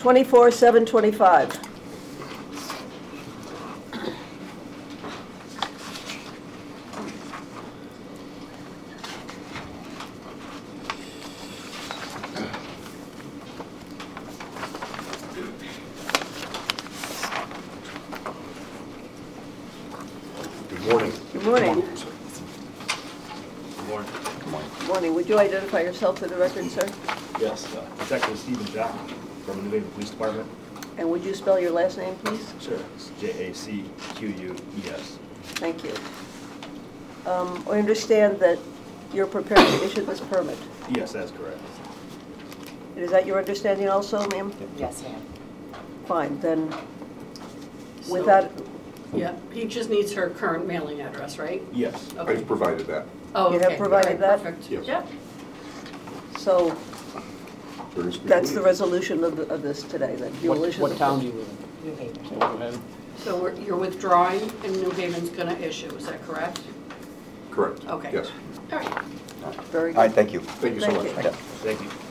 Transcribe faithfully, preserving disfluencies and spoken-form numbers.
twenty-four seven twenty-five. Good morning. Good morning. Good morning. Good morning. Would you identify yourself for the record, sir? Yes, uh, Detective Stephen Jack from the New Haven Police Department. And would you spell your last name, please? Sure. It's J A C Q U E S. Thank you. Um, I understand that you're prepared to issue this permit. Yes, that's correct. Is that your understanding also, ma'am? Yes, ma'am. Fine, then, So- without, Yeah, he just needs her current mailing address, right? Yes. Okay. I've provided that. Oh, You have okay. provided All right, that? Perfect. Yes. Yep. so There is that's the complete. resolution of, the- of this today, then? You will What, issue what the- town do you live New Haven. in? Go ahead. So we're, you're withdrawing and New Haven's gonna issue, is that correct? Correct. Okay. Yes. All right. Very All right, good. thank you. Thank you so Thank much. you. Yeah. Thank you.